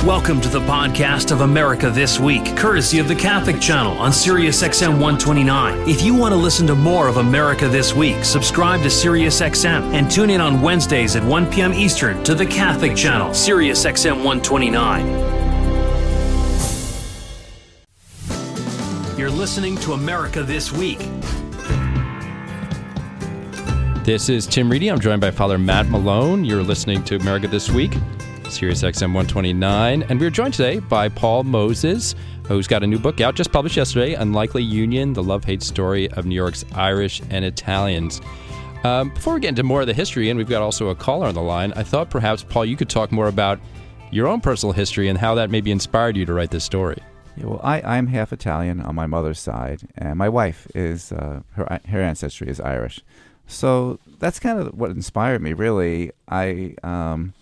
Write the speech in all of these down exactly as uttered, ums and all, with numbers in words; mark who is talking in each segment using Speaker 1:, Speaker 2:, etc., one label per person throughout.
Speaker 1: Welcome to the podcast of America This Week, courtesy of the Catholic Channel on Sirius X M one twenty-nine. If you want to listen to more of America This Week, subscribe to Sirius X M and tune in on Wednesdays at one p.m. Eastern to the Catholic Channel, Sirius X M one twenty-nine. You're listening to America This Week.
Speaker 2: This is Tim Reedy. I'm joined by Father Matt Malone. You're listening to America This Week, Sirius X M one twenty-nine. And we're joined today by Paul Moses, who's got a new book out, just published yesterday, Unlikely Union, The Love-Hate Story of New York's Irish and Italians. Um, before we get into more of the history, and we've got also a caller on the line, I thought perhaps, Paul, you could talk more about your own personal history and how that maybe inspired you to write this story.
Speaker 3: Yeah, well, I, I'm half Italian on my mother's side, and my wife is, uh, her, her ancestry is Irish. So that's kind of what inspired me, really. I um,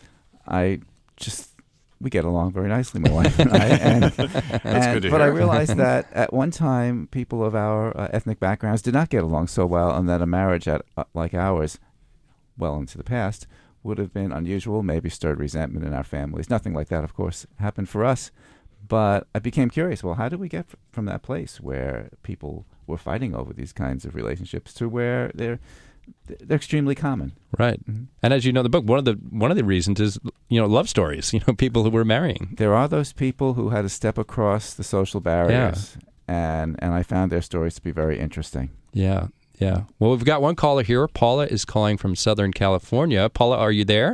Speaker 3: I just, we get along very nicely, my wife and I. And,
Speaker 4: that's
Speaker 3: and,
Speaker 4: good to
Speaker 3: but
Speaker 4: hear.
Speaker 3: I realized that at one time, people of our uh, ethnic backgrounds did not get along so well, and that a marriage at, uh, like ours, well into the past, would have been unusual, maybe stirred resentment in our families. Nothing like that, of course, happened for us. But I became curious, well, how did we get f- from that place where people were fighting over these kinds of relationships to where they're they're extremely common?
Speaker 2: Right. Mm-hmm. And as you know, the book, one of the one of the reasons is, you know, love stories, you know, people who were marrying.
Speaker 3: There are those people who had to step across the social barriers, yeah. and, and I found their stories to be very interesting.
Speaker 2: Yeah, yeah. Well, we've got one caller here. Paula is calling from Southern California. Paula, are you there?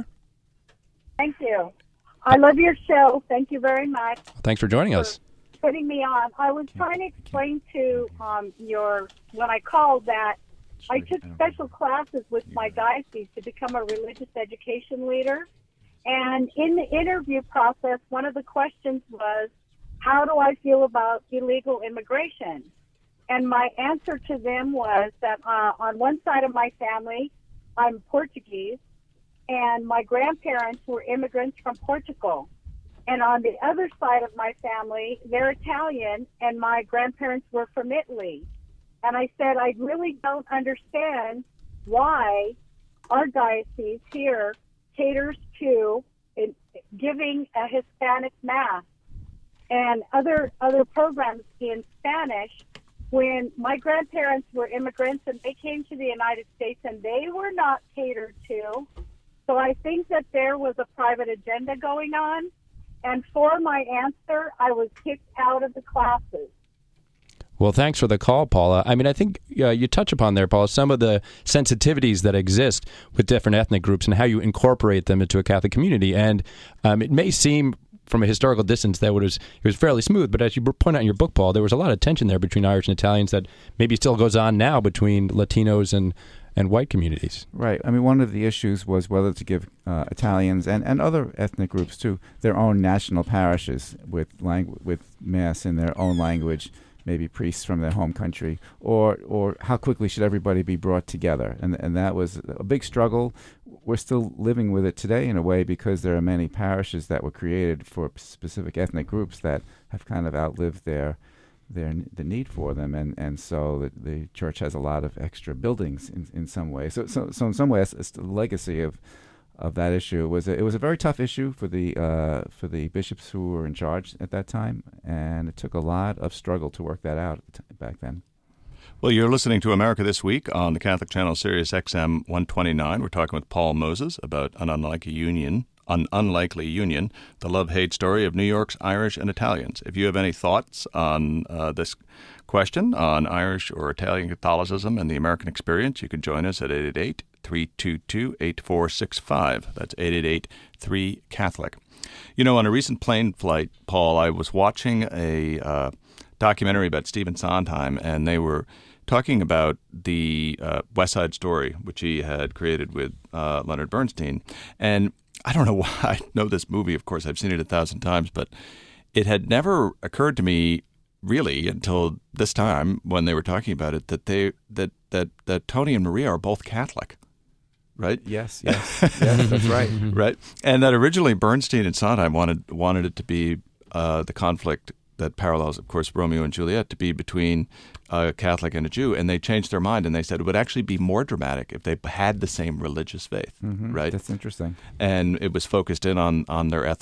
Speaker 5: Thank you. I love your show. Thank you very much.
Speaker 2: Thanks for joining
Speaker 5: for
Speaker 2: us.
Speaker 5: Putting me on. I was trying to explain to um, your, when I called, that I took special classes with my diocese to become a religious education leader. And in the interview process, one of the questions was, how do I feel about illegal immigration? And my answer to them was that uh, on one side of my family, I'm Portuguese, and my grandparents were immigrants from Portugal. And on the other side of my family, they're Italian, and my grandparents were from Italy. And I said, I really don't understand why our diocese here caters to in, giving a Hispanic Mass and other other programs in Spanish when my grandparents were immigrants and they came to the United States and they were not catered to. So I think that there was a private agenda going on. And for my answer, I was kicked out of the classes.
Speaker 2: Well, thanks for the call, Paula. I mean, I think uh, you touch upon there, Paula, some of the sensitivities that exist with different ethnic groups and how you incorporate them into a Catholic community. And um, it may seem from a historical distance that it was, it was fairly smooth, but as you point out in your book, Paul, there was a lot of tension there between Irish and Italians that maybe still goes on now between Latinos and and white communities.
Speaker 3: Right. I mean, one of the issues was whether to give uh, Italians and, and other ethnic groups too their own national parishes with langu- with Mass in their own language, maybe priests from their home country, or or how quickly should everybody be brought together? And and that was a big struggle. We're still living with it today in a way because there are many parishes that were created for specific ethnic groups that have kind of outlived their their the need for them, and and so the, the church has a lot of extra buildings in in some ways. So so so in some ways, it's the legacy of of that issue. It was a, it was a very tough issue for the uh, for the bishops who were in charge at that time, and it took a lot of struggle to work that out back then.
Speaker 4: Well, you're listening to America This Week on the Catholic Channel, Sirius X M one twenty-nine. We're talking with Paul Moses about an unlikely union. An Unlikely Union, the love-hate story of New York's Irish and Italians. If you have any thoughts on uh, this question, on Irish or Italian Catholicism and the American experience, you can join us at eight eight eight, three two two, eight four six five. That's eight eight eight, three Catholic. You know, on a recent plane flight, Paul, I was watching a uh, documentary about Stephen Sondheim, and they were talking about the uh, West Side Story, which he had created with uh, Leonard Bernstein. And I don't know why I know this movie. Of course, I've seen it a thousand times, but it had never occurred to me really until this time when they were talking about it that they that that, that Tony and Maria are both Catholic, right?
Speaker 3: Yes, yes, yes, that's right,
Speaker 4: right. And that originally Bernstein and Sondheim wanted wanted it to be uh, the conflict that parallels, of course, Romeo and Juliet, to be between a Catholic and a Jew, and they changed their mind, and they said it would actually be more dramatic if they had the same religious faith,
Speaker 3: mm-hmm.
Speaker 4: right?
Speaker 3: That's interesting.
Speaker 4: And it was focused in on, on their ethnic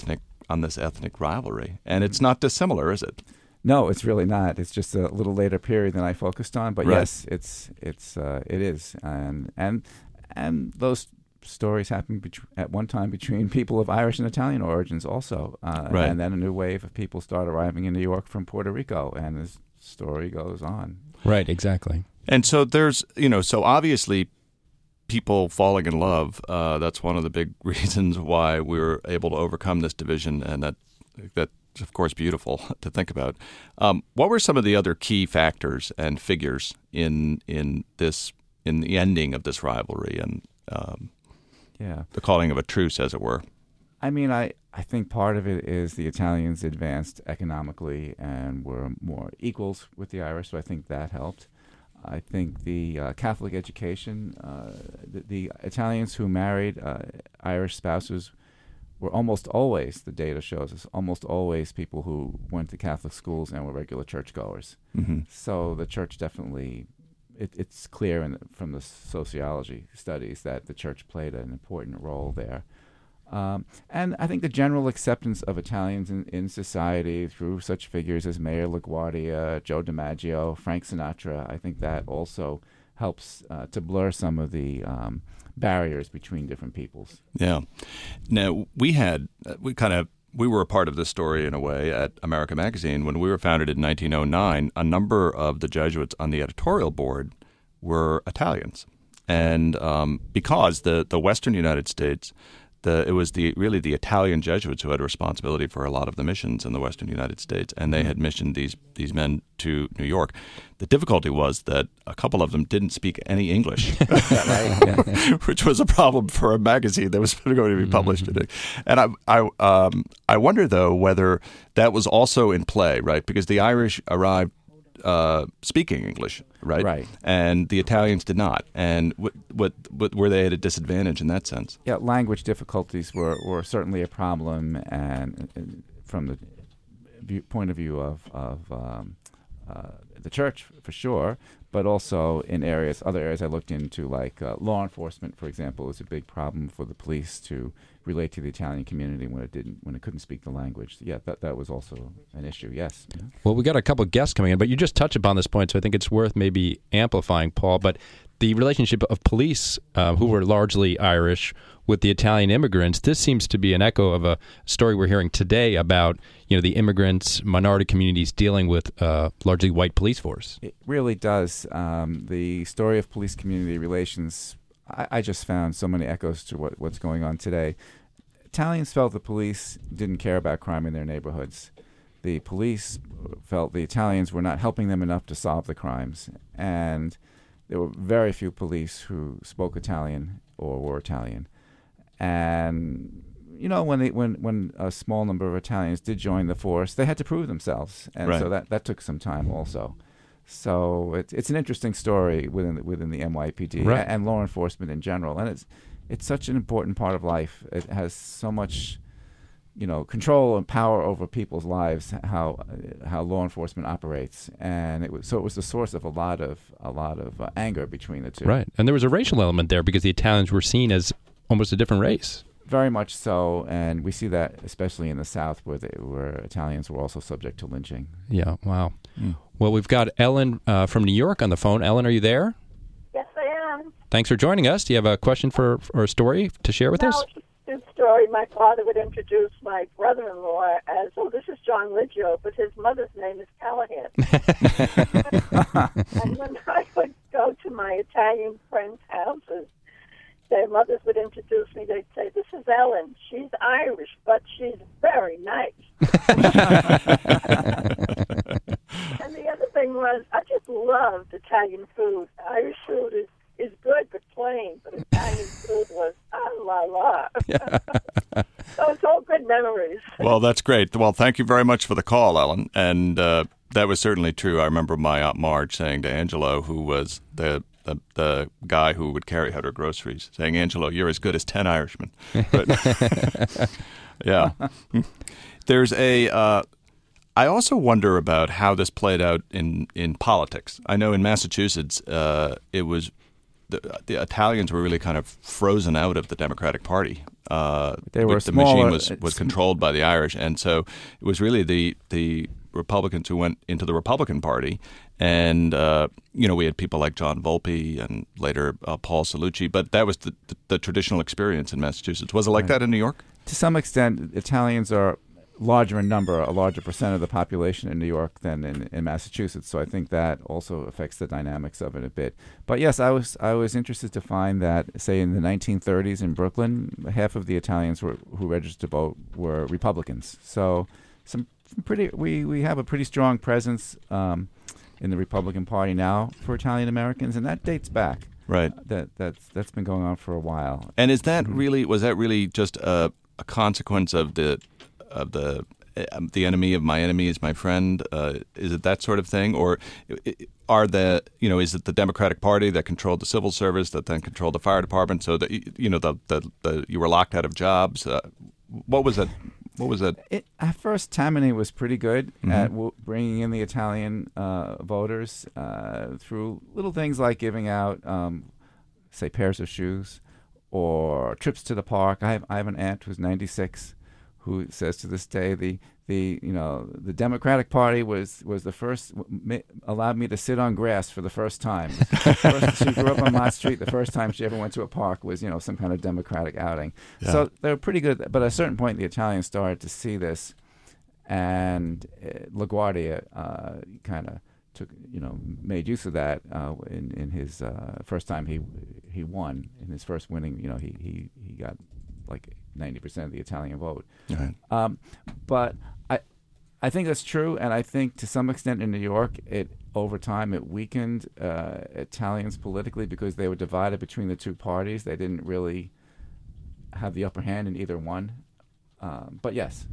Speaker 4: on this ethnic rivalry, and it's not dissimilar, is it?
Speaker 3: No, it's really not. It's just a little later period than I focused on. But
Speaker 4: right.
Speaker 3: yes, it's it's uh, it is, and and and those stories happen bet- at one time between people of Irish and Italian origins also, uh,
Speaker 4: right.
Speaker 3: and then a new wave of people start arriving in New York from Puerto Rico, and the story goes on.
Speaker 2: Right, exactly.
Speaker 4: And so there's, you know, so obviously people falling in love, uh, that's one of the big reasons why we were able to overcome this division, and that that's, of course, beautiful to think about. Um, what were some of the other key factors and figures in in this in the ending of this rivalry and um,
Speaker 3: yeah.
Speaker 4: the calling of a truce, as it were?
Speaker 3: I mean, I, I think part of it is the Italians advanced economically and were more equals with the Irish, so I think that helped. I think the uh, Catholic education, uh, the, the Italians who married uh, Irish spouses were almost always, the data shows us, almost always people who went to Catholic schools and were regular churchgoers.
Speaker 4: Mm-hmm.
Speaker 3: So the church definitely, it, it's clear in the, from the sociology studies that the church played an important role there. Um, and I think the general acceptance of Italians in, in society through such figures as Mayor LaGuardia, Joe DiMaggio, Frank Sinatra, I think that also helps uh, to blur some of the um, barriers between different peoples.
Speaker 4: Yeah. Now, we had, we kind of, we were a part of this story in a way at America Magazine. When we were founded in nineteen oh nine, a number of the Jesuits on the editorial board were Italians. And um, because the, the Western United States, The, it was the really the Italian Jesuits who had responsibility for a lot of the missions in the Western United States, and they had missioned these these men to New York. The difficulty was that a couple of them didn't speak any English, which was a problem for a magazine that was going to be published
Speaker 2: Mm-hmm.
Speaker 4: in it. And I I, um, I wonder though whether that was also in play, right? Because the Irish arrived uh, speaking English, right?
Speaker 3: Right.
Speaker 4: And the Italians did not. And what, what, what were they at a disadvantage in that sense?
Speaker 3: Yeah, language difficulties were, were certainly a problem, and, and from the view, point of view of, of um, uh, the church, for sure, but also in areas, other areas I looked into, like uh, law enforcement, for example, is a big problem for the police to relate to the Italian community when it didn't, when it couldn't speak the language. Yeah, that that was also an issue. Yes.
Speaker 2: Well, we got a couple of guests coming in, but you just touched upon this point, so I think it's worth maybe amplifying, Paul. But the relationship of police, uh, who were largely Irish, with the Italian immigrants, this seems to be an echo of a story we're hearing today about, you know, the immigrants, minority communities dealing with uh, largely white police force.
Speaker 3: It really does. Um, the story of police community relations, I, I just found so many echoes to what, what's going on today. Italians felt the police didn't care about crime in their neighborhoods. The police felt the Italians were not helping them enough to solve the crimes. And there were very few police who spoke Italian or were Italian. And, you know, when they, when when a small number of Italians did join the force, they had to prove themselves. And
Speaker 4: right.
Speaker 3: so that, that took some time also. So it, it's an interesting story within the, within the N Y P D
Speaker 2: right.
Speaker 3: and, and law enforcement in general. And it's it's such an important part of life. It has so much, you know, control and power over people's lives, how uh, how law enforcement operates. And it was so it was the source of a lot of a lot of uh, anger between the two.
Speaker 2: Right. And there was a racial element there because the Italians were seen as almost a different race.
Speaker 3: Very much so, and we see that especially in the South, where they, where Italians were also subject to lynching.
Speaker 2: Yeah, wow.
Speaker 4: Mm.
Speaker 2: Well, we've got Ellen uh, from New York on the phone. Ellen, are you there?
Speaker 5: Yes, I am.
Speaker 2: Thanks for joining us. Do you have a question for or a story to share with
Speaker 5: no,
Speaker 2: us?
Speaker 5: This story, my father would introduce my brother-in-law as, oh, this is John Liggio, but his mother's name is Callahan. And when I would go to my Italian friends' houses, their mothers would introduce me. They'd say, this is Ellen. She's Irish, but she's very nice. And the other thing was, I just loved Italian food. Irish food is, is good but plain, but Italian food was ah la la. So it's all good memories.
Speaker 4: Well, that's great. Well, thank you very much for the call, Ellen. And uh, that was certainly true. I remember my Aunt Marge saying to Angelo, who was the The, the guy who would carry out her groceries, saying, Angelo, you're as good as ten Irishmen. But, yeah. There's a, uh, I also wonder about how this played out in, in politics. I know in Massachusetts, uh, it was the, the Italians were really kind of frozen out of the Democratic Party. Uh,
Speaker 3: they were
Speaker 4: the
Speaker 3: smaller,
Speaker 4: machine was, was controlled by the Irish, and so it was really the the Republicans who went into the Republican Party, and uh, you know we had people like John Volpe and later uh, Paul Cellucci, but that was the, the, the traditional experience in Massachusetts. Was it like
Speaker 3: right.
Speaker 4: that in New York?
Speaker 3: To some extent, Italians are larger in number, a larger percent of the population in New York than in, in Massachusetts. So I think that also affects the dynamics of it a bit. But yes, I was I was interested to find that, say, in the nineteen thirties in Brooklyn, half of the Italians were, who registered to vote were Republicans. So some pretty we, we have a pretty strong presence um, in the Republican Party now for Italian Americans, and that dates back.
Speaker 4: Right.
Speaker 3: Uh, that that's that's been going on for a while.
Speaker 4: And is that mm-hmm. really was that really just a, a consequence of the of the um, the enemy of my enemy is my friend? Uh, is it that sort of thing, or are the you know is it the Democratic Party that controlled the civil service that then controlled the fire department, so that you know the the, the you were locked out of jobs? Uh, what was it? What was it?
Speaker 3: it? At first, Tammany was pretty good
Speaker 4: mm-hmm.
Speaker 3: at w- bringing in the Italian uh, voters uh, through little things like giving out, um, say, pairs of shoes or trips to the park. I have I have an aunt who's ninety-six. Who says to this day the the you know the Democratic Party was was the first ma- allowed me to sit on grass for the first time. First, she grew up on Mott Street. The first time she ever went to a park was you know some kind of Democratic outing. Yeah. So they were pretty good. But at a certain point, the Italians started to see this, and uh, LaGuardia uh, kind of took you know made use of that uh, in in his uh, first time he he won in his first winning. You know he he he got like ninety percent of the Italian vote.
Speaker 4: Right.
Speaker 3: Um, but I I think that's true, and I think to some extent in New York, it over time it weakened uh, Italians politically because they were divided between the two parties. They didn't really have the upper hand in either one. Um, but yes.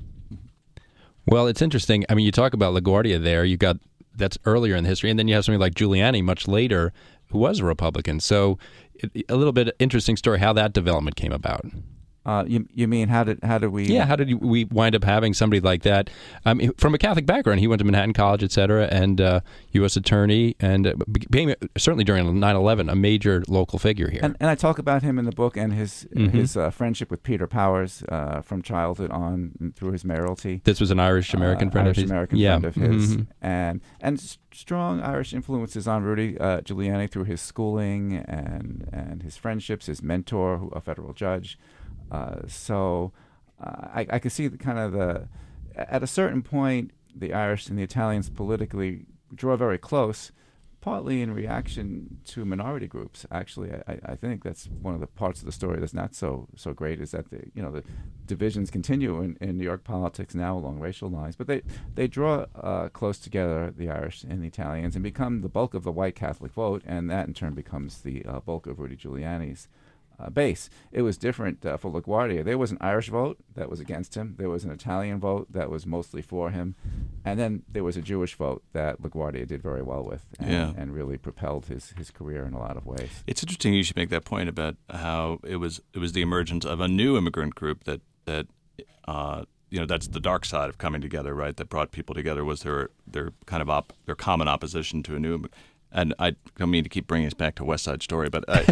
Speaker 2: Well, it's interesting. I mean, you talk about LaGuardia there. You got that's earlier in the history, and then you have somebody like Giuliani much later who was a Republican. So it, a little bit interesting story how that development came about.
Speaker 3: Uh, you you mean how did how did we?
Speaker 2: Yeah, how did you, we wind up having somebody like that um, from a Catholic background? He went to Manhattan College, et cetera, and uh, U S attorney, and became certainly during nine eleven a major local figure here.
Speaker 3: And, and I talk about him in the book and his
Speaker 2: mm-hmm.
Speaker 3: his uh, friendship with Peter Powers uh, from childhood on through his mayoralty.
Speaker 2: This was an Irish American
Speaker 3: uh,
Speaker 2: friend
Speaker 3: Irish
Speaker 2: of his.
Speaker 3: American
Speaker 2: yeah.
Speaker 3: friend of his,
Speaker 2: mm-hmm.
Speaker 3: and and s- strong Irish influences on Rudy uh, Giuliani through his schooling and and his friendships, his mentor, who, a federal judge. Uh, so uh, I, I could see the kind of the at a certain point the Irish and the Italians politically draw very close, partly in reaction to minority groups. Actually, I, I think that's one of the parts of the story that's not so so great is that the you know the divisions continue in, in New York politics now along racial lines, but they they draw uh, close together, the Irish and the Italians, and become the bulk of the white Catholic vote, and that in turn becomes the uh, bulk of Rudy Giuliani's Uh, base. It was different uh, for LaGuardia. There was an Irish vote that was against him. There was an Italian vote that was mostly for him. And then there was a Jewish vote that LaGuardia did very well with and,
Speaker 4: yeah.
Speaker 3: and really propelled his, his career in a lot of ways.
Speaker 4: It's interesting you should make that point about how it was it was the emergence of a new immigrant group that, that uh, you know, that's the dark side of coming together, right? That brought people together was their, their kind of op- their common opposition to a new immigrant. And I don't mean to keep bringing us back to West Side Story, but I,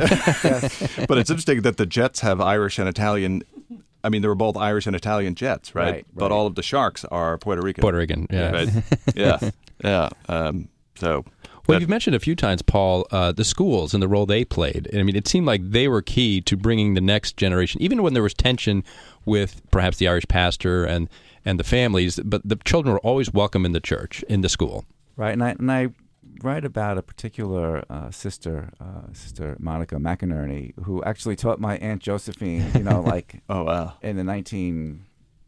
Speaker 4: but it's interesting that the Jets have Irish and Italian. I mean, they were both Irish and Italian Jets, right?
Speaker 3: Right,
Speaker 4: but
Speaker 3: right.
Speaker 4: all of the Sharks are Puerto Rican.
Speaker 2: Puerto Rican, yeah.
Speaker 4: Right? yeah, yeah. Um, so,
Speaker 2: well,
Speaker 4: that,
Speaker 2: you've mentioned a few times, Paul, uh, the schools and the role they played. I mean, it seemed like they were key to bringing the next generation, even when there was tension with perhaps the Irish pastor and, and the families, but the children were always welcome in the church, in the school.
Speaker 3: Right, and I, and I write about a particular uh, sister, uh, Sister Monica McInerney, who actually taught my Aunt Josephine, you know, like
Speaker 4: oh wow,
Speaker 3: in the nineteen,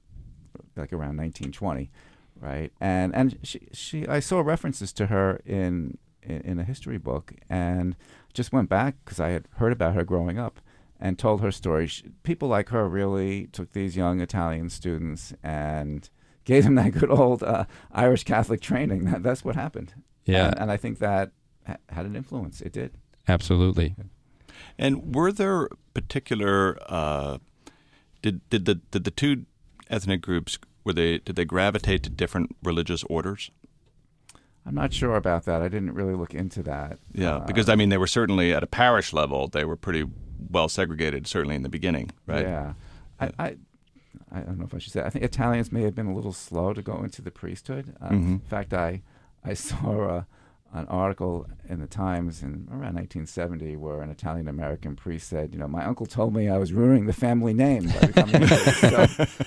Speaker 3: like around nineteen twenty, right? And and she she I saw references to her in in, in a history book, and just went back because I had heard about her growing up, and told her story. She, people like her really took these young Italian students and gave them that good old uh, Irish Catholic training. That, that's what happened.
Speaker 2: Yeah,
Speaker 3: and, and I think that ha- had an influence. It did.
Speaker 2: Absolutely.
Speaker 4: And were there particular uh, did did the did the two ethnic groups were they did they gravitate to different religious orders?
Speaker 3: I'm not sure about that. I didn't really look into that.
Speaker 4: Yeah,
Speaker 3: uh,
Speaker 4: because, I mean, they were certainly at a parish level, they were pretty well segregated, certainly in the beginning, right?
Speaker 3: Yeah. I, I I don't know if I should say. I think Italians may have been a little slow to go into the priesthood. Um,
Speaker 4: Mm-hmm.
Speaker 3: In fact, I I saw a, an article in the Times in around nineteen seventy where an Italian American priest said, you know, my uncle told me I was ruining the family name by becoming a priest. So,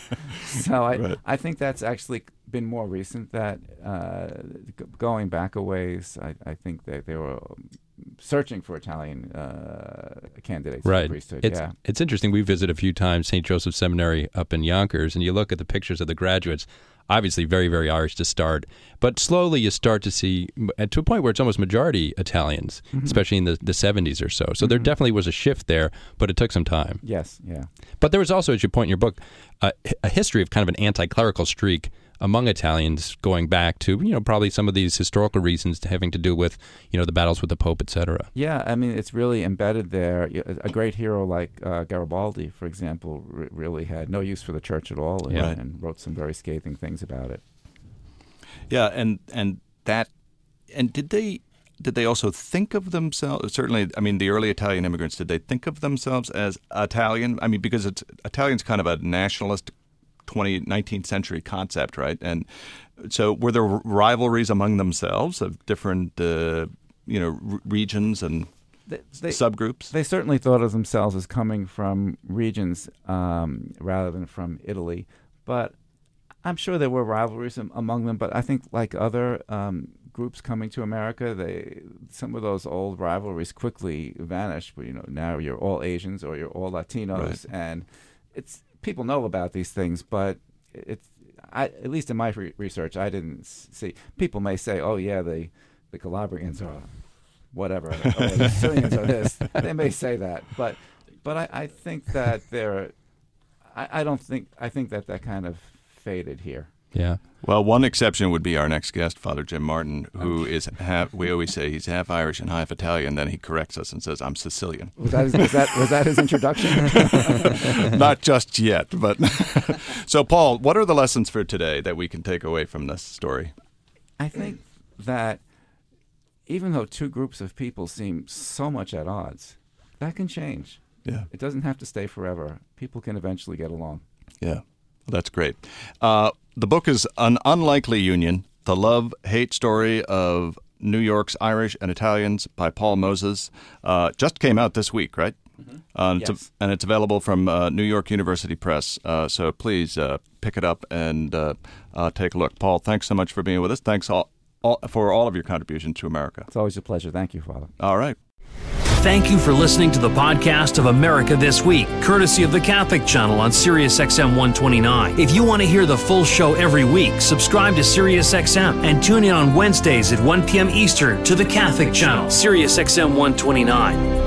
Speaker 3: so I
Speaker 4: Right.
Speaker 3: I think that's actually been more recent. That uh, g- going back a ways, I, I think that they were searching for Italian uh, candidates for the
Speaker 2: Right.
Speaker 3: priesthood.
Speaker 2: It's,
Speaker 3: yeah.
Speaker 2: it's interesting. We visit a few times Saint Joseph Seminary up in Yonkers, and you look at the pictures of the graduates, obviously very, very Irish to start. But slowly you start to see, and to a point where it's almost majority Italians,
Speaker 3: Mm-hmm.
Speaker 2: especially in the, the seventies or so. So there definitely was a shift there, but it took some time.
Speaker 3: Yes. Yeah.
Speaker 2: But there was also, as you point in your book, uh, a history of kind of an anti-clerical streak among Italians going back to, you know, probably some of these historical reasons having to do with, you know, the battles with the Pope, et cetera.
Speaker 3: Yeah, I mean, it's really embedded there. Y- A great hero like uh, Garibaldi, for example, r- really had no use for the church at all, and,
Speaker 2: Yeah.
Speaker 3: and wrote some very scathing things about it.
Speaker 4: Yeah, and and that, and did they did they also think of themselves? Certainly, I mean, the early Italian immigrants, did they think of themselves as Italian? I mean, because it's Italian's kind of a nationalist twentieth, nineteenth century concept, right? And so, were there rivalries among themselves of different, uh, you know, r- regions and
Speaker 3: They, they,
Speaker 4: subgroups?
Speaker 3: they certainly thought of themselves as coming from regions um, rather than from Italy, but I'm sure there were rivalries am- among them. But I think, like other um, groups coming to America, they some of those old rivalries quickly vanished. You know, now you're all Asians or you're all Latinos,
Speaker 4: Right.
Speaker 3: and it's people know about these things, but it's I, at least in my re- research, I didn't s- see. People may say, "Oh, yeah, the the Calabrians are whatever, or the Sicilians are this." They may say that, but but I, I think that they're. I, I don't think I think that that kind of faded here.
Speaker 2: Yeah.
Speaker 4: Well, one exception would be our next guest, Father Jim Martin, who is half. We always say he's half Irish and half Italian. Then he corrects us and says, "I'm Sicilian."
Speaker 3: Was that his, was that was that his introduction?
Speaker 4: Not just yet, but so Paul, what are the lessons for today that we can take away from this story?
Speaker 3: I think that even though two groups of people seem so much at odds, that can change.
Speaker 4: Yeah,
Speaker 3: It doesn't have to stay forever. People can eventually get along.
Speaker 4: yeah, well, that's great. Uh, the book is An Unlikely Union: The Love-Hate Story of New York's Irish and Italians by Paul Moses. Uh, just came out this week, right? Mm-hmm. Uh, and,
Speaker 3: Yes.
Speaker 4: it's, and it's available from uh, New York University Press. Uh, so please uh, pick it up and uh, uh, take a look. Paul, thanks so much for being with us. Thanks all, all, for all of your contributions to America.
Speaker 3: It's always a pleasure. Thank you, Father.
Speaker 4: All right.
Speaker 1: Thank you for listening to the podcast of America This Week, courtesy of the Catholic Channel on Sirius X M one twenty-nine. If you want to hear the full show every week, subscribe to Sirius X M and tune in on Wednesdays at one p.m. Eastern to the Catholic Channel, Sirius X M one twenty-nine.